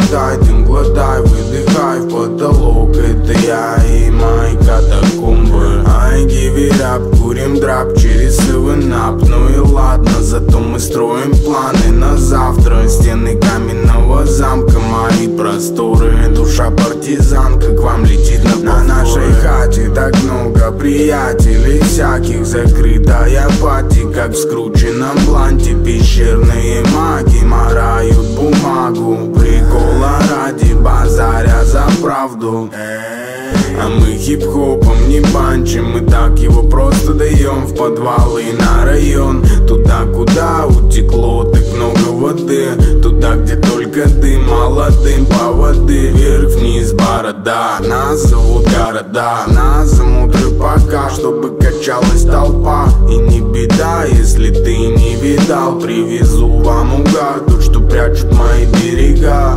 глотай, дым глотай, выдыхай в потолок. Это я и мои катакомбы. I give it up, курим драп через 7up. Ну и ладно, зато мы строим планы на завтра. Стены каменного замка, мои просторы. Душа партизанка к вам летит на нашей хате. Так много приятелей всяких, закрытая пати, как в скрученном бланте. Пещерные маги морают бумагу, прикола ради, базаря за правду. А мы хип-хопом не банчим, мы так его просто даем в подвалы на район. Туда, куда утекло так много воды, туда, где только дым, молодым по воды. Вверх-вниз борода, нас зовут города, нас замут рыбака, чтобы качалась толпа. И не беда, если ты не видал, привезу вам угар, тот, что прячут мои берега.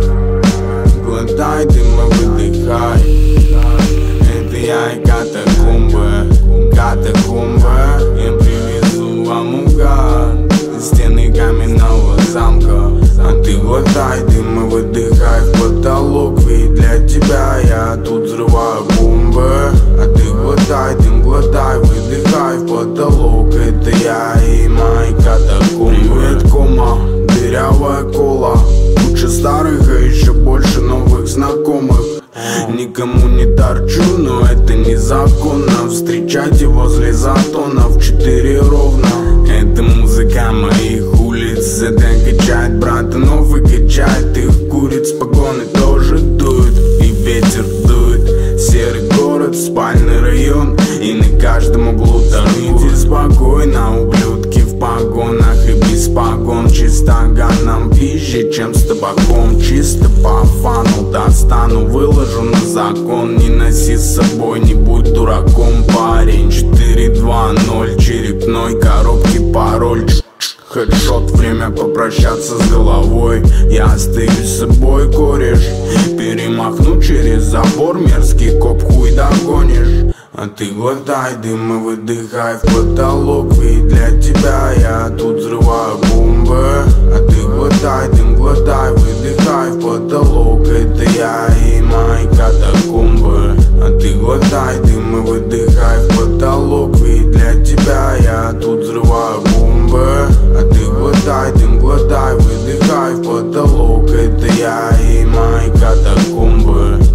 Глотай дым и выдыхай. Это я и катакомбы, катакомбы. Я привезу вам угар, стены каменного замка. А ты глотай дым и выдыхай в потолок, ведь для тебя я тут взрываю бомбы. А ты глотай дым, глотай, выдыхай в потолок. Это я и мои катакомбы. Привет, кома, дырявая кола. Лучше старых, а еще больше новых знакомых. Никому не торчу, но это незаконно. Встречайте возле затона в 4 ровно. Это музыка моих улиц, это качает брата, но выкачает их куриц. Погоны тоже дуют, и ветер дует. Серый город, спальный район, и на каждом углу торгуйте спокойно. Ублюдки в погонах и без погон, чисто ганом пизже, чем с табаком. Чисто по фану достану, выложу на закон. Не носи с собой, не будь дураком, парень. 4-2-0, черепной коробки пароль. Хедшот, время попрощаться с головой. Я остаюсь с собой, кореш. Перемахну через забор, мерзкий коп, хуй догонишь. А ты глотай дым и выдыхай в потолок, ведь для тебя я тут взрываю бомбы. А ты глотай дым, глотай, выдыхай в потолок. Это я и мои катакомбы. А ты глотай дым и выдыхай в потолок, ведь для тебя я тут взрываю бомбы. А ты глотай дым, глотай, выдыхай в потолок. Это я и мои катакомбы.